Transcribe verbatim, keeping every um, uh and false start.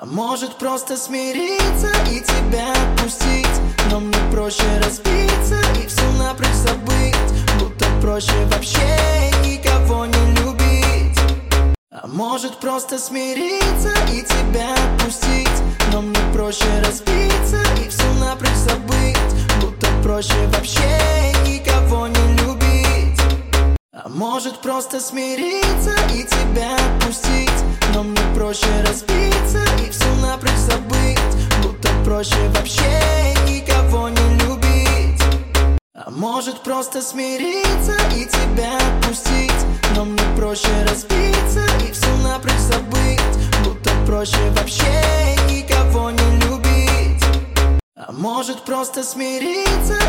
А может просто смириться и тебя отпустить. Но мне проще разбиться и все напрочь забыть. Будто проще вообще никого не любить. А может просто смириться и тебя отпустить. Но мне проще разбиться и все напрочь забыть. Будто проще вообще никого не любить. А может просто смириться и тебя отпустить. Но мне проще разбиться и все напрочь забыть. Будто проще вообще никого не любить. А может просто смириться и тебя отпустить. Но мне проще разбиться и все напрочь забыть. Будто проще вообще никого не любить. А может просто смириться